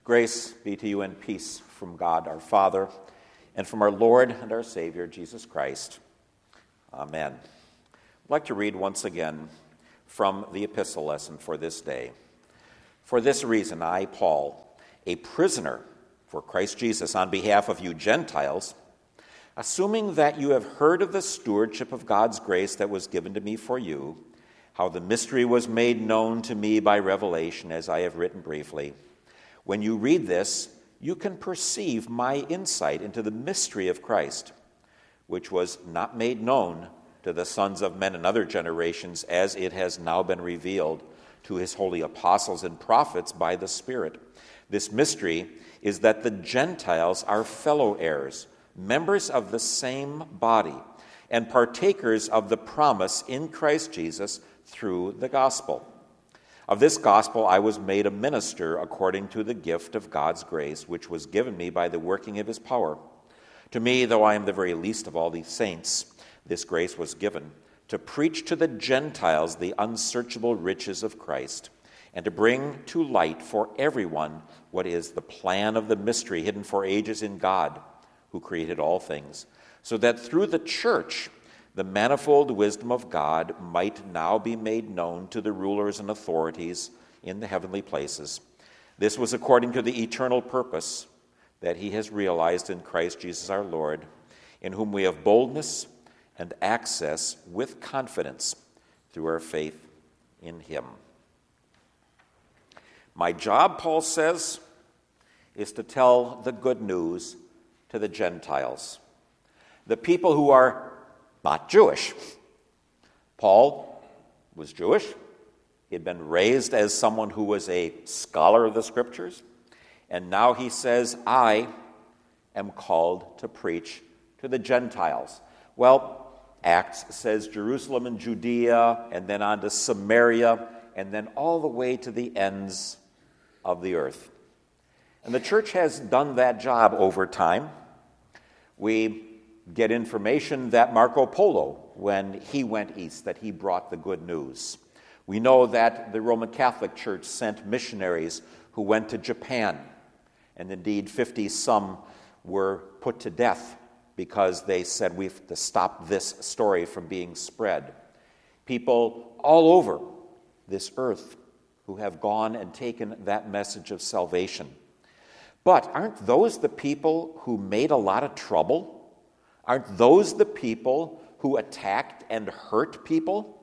Grace be to you and peace from God our Father and from our Lord and our Savior, Jesus Christ. Amen. I'd like to read once again from the epistle lesson for this day. For this reason, I, Paul, a prisoner for Christ Jesus on behalf of you Gentiles, assuming that you have heard of the stewardship of God's grace that was given to me for you, how the mystery was made known to me by revelation, as I have written briefly. When you read this, you can perceive my insight into the mystery of Christ, which was not made known to the sons of men in other generations, as it has now been revealed to his holy apostles and prophets by the Spirit. This mystery is that the Gentiles are fellow heirs, members of the same body, and partakers of the promise in Christ Jesus through the gospel. Of this gospel I was made a minister according to the gift of God's grace, which was given me by the working of his power. To me, though I am the very least of all these saints, this grace was given to preach to the Gentiles the unsearchable riches of Christ, and to bring to light for everyone what is the plan of the mystery hidden for ages in God, who created all things, so that through the church the manifold wisdom of God might now be made known to the rulers and authorities in the heavenly places. This was according to the eternal purpose that he has realized in Christ Jesus our Lord, in whom we have boldness and access with confidence through our faith in him. My job, Paul says, is to tell the good news to the Gentiles, the people who are not Jewish. Paul was Jewish. He had been raised as someone who was a scholar of the Scriptures. And now he says, I am called to preach to the Gentiles. Well, Acts says Jerusalem and Judea, and then on to Samaria, and then all the way to the ends of the earth. And the church has done that job over time. We get information that Marco Polo, when he went east, that he brought the good news. We know that the Roman Catholic Church sent missionaries who went to Japan, and indeed 50-some were put to death because they said we have to stop this story from being spread. People all over this earth who have gone and taken that message of salvation. But aren't those the people who made a lot of trouble? Aren't those the people who attacked and hurt people?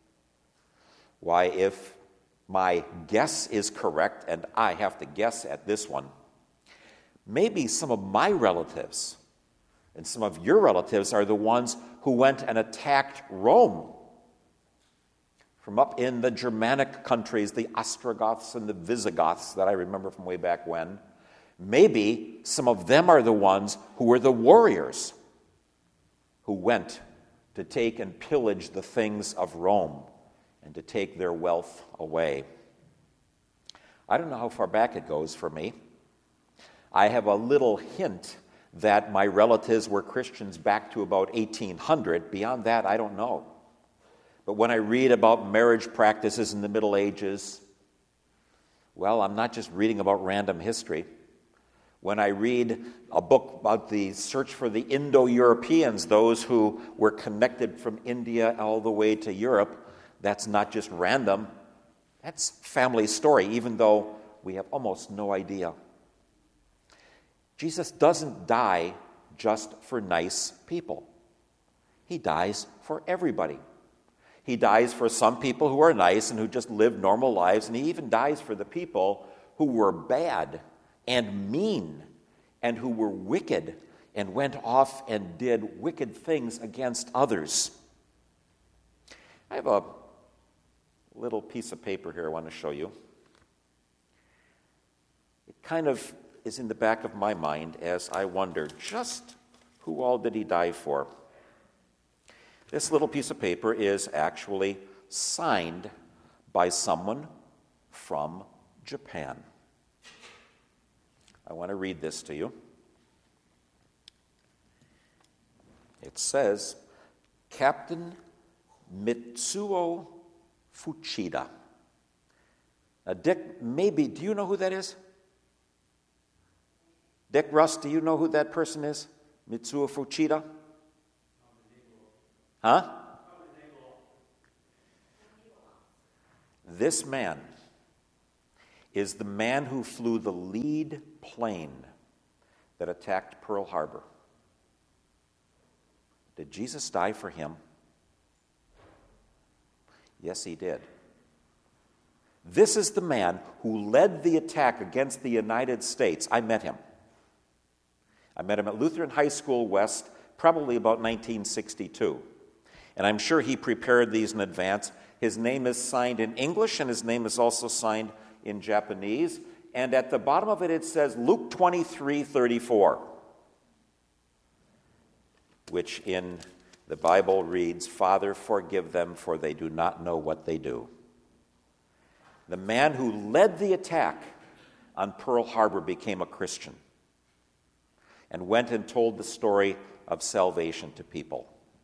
Why, if my guess is correct, and I have to guess at this one, maybe some of my relatives and some of your relatives are the ones who went and attacked Rome. From up in the Germanic countries, the Ostrogoths and the Visigoths that I remember from way back when, maybe some of them are the ones who were the warriors who went to take and pillage the things of Rome and to take their wealth away. I don't know how far back it goes for me. I have a little hint that my relatives were Christians back to about 1800. Beyond that, I don't know. But when I read about marriage practices in the Middle Ages, well, I'm not just reading about random history. When I read a book about the search for the Indo-Europeans, those who were connected from India all the way to Europe, that's not just random. That's family story, even though we have almost no idea. Jesus doesn't die just for nice people. He dies for everybody. He dies for some people who are nice and who just live normal lives, and he even dies for the people who were bad and mean, and who were wicked and went off and did wicked things against others. I have a little piece of paper here I want to show you. It kind of is in the back of my mind as I wonder, just who all did he die for? This little piece of paper is actually signed by someone from Japan. I want to read this to you. It says, Captain Mitsuo Fuchida. Now, Dick, maybe, do you know who that is? Dick, Russ, do you know who that person is? Mitsuo Fuchida? Huh? This man is the man who flew the lead plane that attacked Pearl Harbor. Did Jesus die for him? Yes, he did. This is the man who led the attack against the United States. I met him. I met him at Lutheran High School West, probably about 1962. And I'm sure he prepared these in advance. His name is signed in English, and his name is also signed in Japanese. And at the bottom of it, it says Luke 23:34, which in the Bible reads, "Father, forgive them, for they do not know what they do." The man who led the attack on Pearl Harbor became a Christian and went and told the story of salvation to people.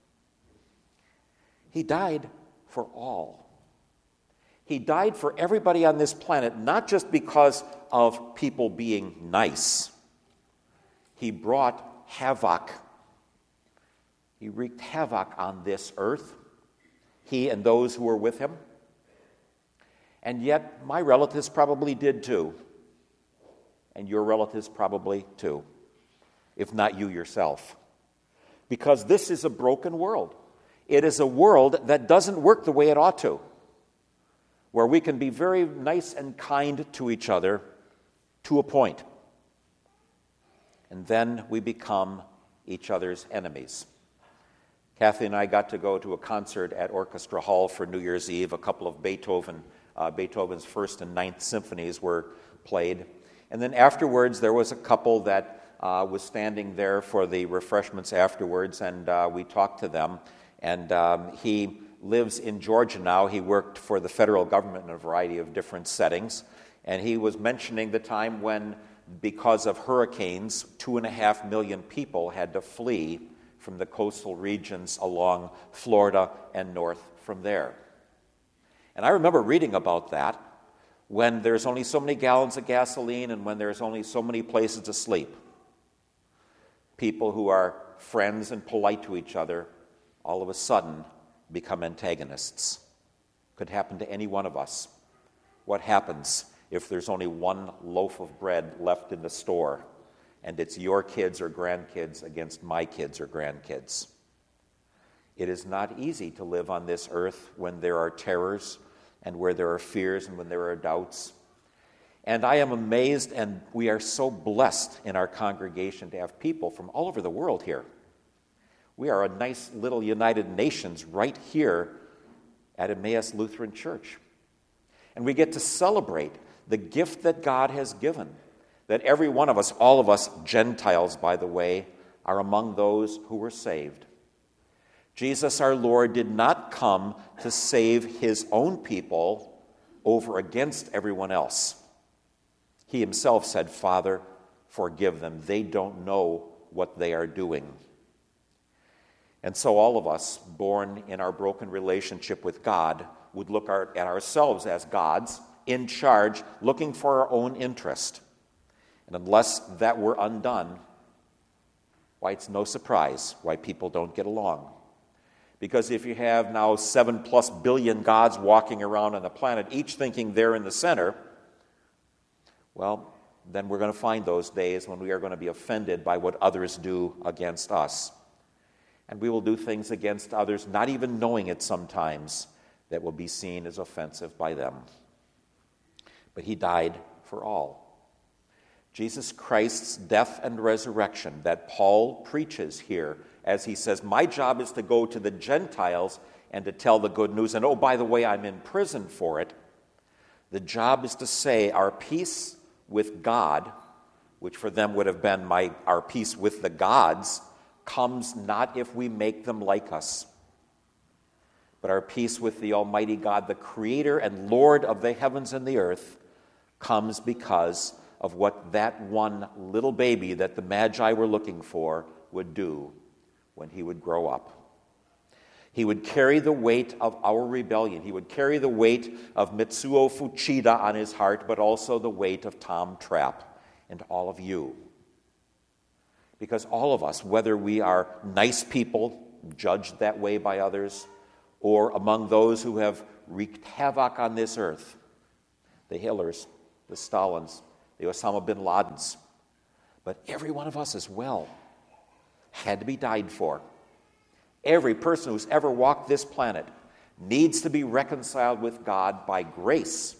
He died for all. He died for everybody on this planet, not just because of people being nice. He brought havoc. He wreaked havoc on this earth, he and those who were with him. And yet, my relatives probably did too. And your relatives probably too, if not you yourself. Because this is a broken world. It is a world that doesn't work the way it ought to, where we can be very nice and kind to each other to a point. And then we become each other's enemies. Kathy and I got to go to a concert at Orchestra Hall for New Year's Eve. A couple of Beethoven's First and Ninth Symphonies were played. And then afterwards, there was a couple that was standing there for the refreshments afterwards, and we talked to them. And he lives in Georgia now. He worked for the federal government in a variety of different settings. And he was mentioning the time when, because of hurricanes, 2.5 million people had to flee from the coastal regions along Florida and north from there. And I remember reading about that when there's only so many gallons of gasoline and when there's only so many places to sleep. People who are friends and polite to each other all of a sudden become antagonists. Could happen to any one of us. What happens if there's only one loaf of bread left in the store and it's your kids or grandkids against my kids or grandkids? It is not easy to live on this earth when there are terrors and where there are fears and when there are doubts. And I am amazed, and we are so blessed in our congregation to have people from all over the world here. We are a nice little United Nations right here at Emmaus Lutheran Church. And we get to celebrate the gift that God has given, that every one of us, all of us Gentiles, by the way, are among those who were saved. Jesus our Lord did not come to save his own people over against everyone else. He himself said, "Father, forgive them. They don't know what they are doing." And so all of us, born in our broken relationship with God, would look at ourselves as gods in charge, looking for our own interest. And unless that were undone, why, it's no surprise why people don't get along. Because if you have now 7+ billion gods walking around on the planet, each thinking they're in the center, well, then we're going to find those days when we are going to be offended by what others do against us. And we will do things against others, not even knowing it sometimes, that will be seen as offensive by them. But he died for all. Jesus Christ's death and resurrection that Paul preaches here, as he says, my job is to go to the Gentiles and to tell the good news. And oh, by the way, I'm in prison for it. The job is to say our peace with God, which for them would have been our peace with the gods, comes not if we make them like us, but our peace with the Almighty God, the Creator and Lord of the heavens and the earth, comes because of what that one little baby that the Magi were looking for would do when he would grow up. He would carry the weight of our rebellion. He would carry the weight of Mitsuo Fuchida on his heart, but also the weight of Tom Trapp and all of you. Because all of us, whether we are nice people, judged that way by others, or among those who have wreaked havoc on this earth, the Hitlers, the Stalins, the Osama bin Ladens, but every one of us as well had to be died for. Every person who's ever walked this planet needs to be reconciled with God by grace.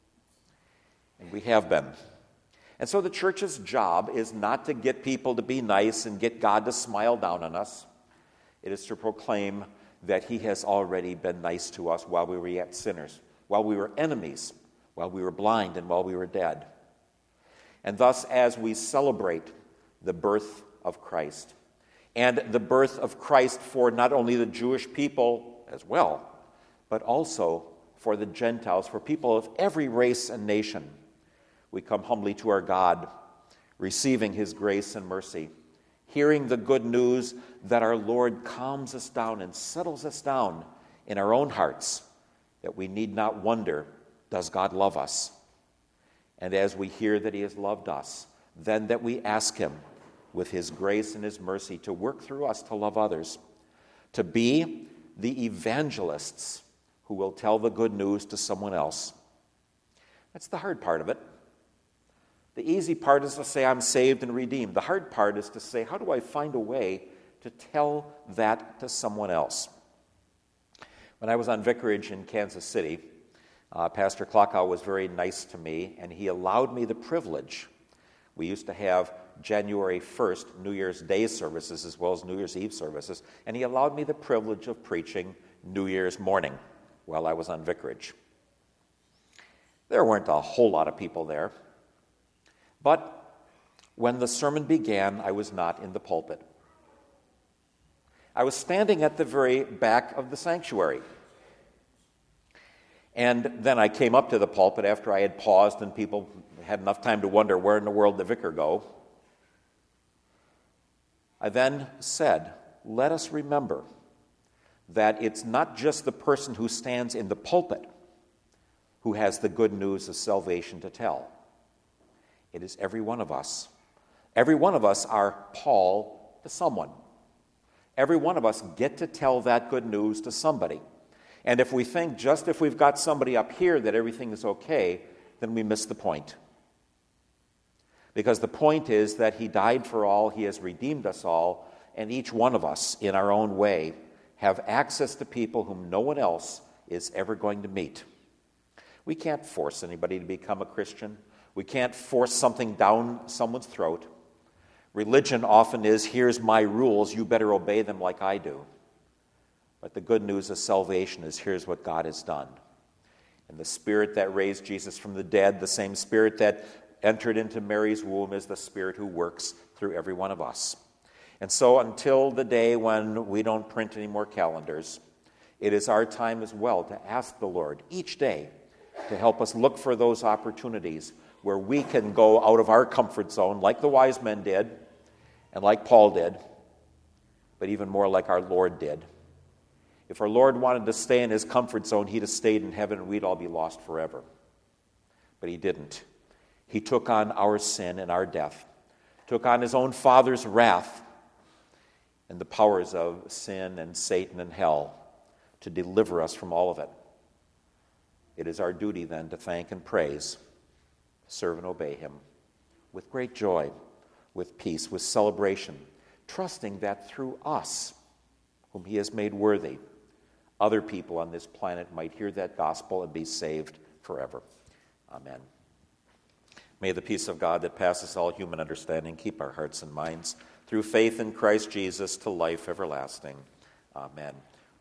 And we have been. And so the church's job is not to get people to be nice and get God to smile down on us. It is to proclaim that he has already been nice to us while we were yet sinners, while we were enemies, while we were blind, and while we were dead. And thus, as we celebrate the birth of Christ, and the birth of Christ for not only the Jewish people as well, but also for the Gentiles, for people of every race and nation, we come humbly to our God, receiving his grace and mercy, hearing the good news that our Lord calms us down and settles us down in our own hearts, that we need not wonder, does God love us? And as we hear that he has loved us, then that we ask him, with his grace and his mercy, to work through us to love others, to be the evangelists who will tell the good news to someone else. That's the hard part of it. The easy part is to say, I'm saved and redeemed. The hard part is to say, how do I find a way to tell that to someone else? When I was on vicarage in Kansas City, Pastor Klockow was very nice to me, and he allowed me the privilege. We used to have January 1st, New Year's Day services as well as New Year's Eve services, and he allowed me the privilege of preaching New Year's morning while I was on vicarage. There weren't a whole lot of people there, but when the sermon began, I was not in the pulpit. I was standing at the very back of the sanctuary. And then I came up to the pulpit after I had paused and people had enough time to wonder where in the world did the vicar go. I then said, let us remember that it's not just the person who stands in the pulpit who has the good news of salvation to tell. It is every one of us. Every one of us are Paul to someone. Every one of us get to tell that good news to somebody. And if we think just if we've got somebody up here that everything is okay, then we miss the point. Because the point is that he died for all, he has redeemed us all, and each one of us, in our own way, have access to people whom no one else is ever going to meet. We can't force anybody to become a Christian. We can't force something down someone's throat. Religion often is, here's my rules, you better obey them like I do. But the good news of salvation is, here's what God has done. And the Spirit that raised Jesus from the dead, the same Spirit that entered into Mary's womb, is the Spirit who works through every one of us. And so until the day when we don't print any more calendars, it is our time as well to ask the Lord each day to help us look for those opportunities where we can go out of our comfort zone like the wise men did and like Paul did, but even more like our Lord did. If our Lord wanted to stay in his comfort zone, he'd have stayed in heaven and we'd all be lost forever. But he didn't. He took on our sin and our death, took on his own Father's wrath and the powers of sin and Satan and hell to deliver us from all of it. It is our duty then to thank and praise, serve and obey him with great joy, with peace, with celebration, trusting that through us, whom he has made worthy, other people on this planet might hear that gospel and be saved forever. Amen. May the peace of God that passes all human understanding keep our hearts and minds through faith in Christ Jesus to life everlasting. Amen.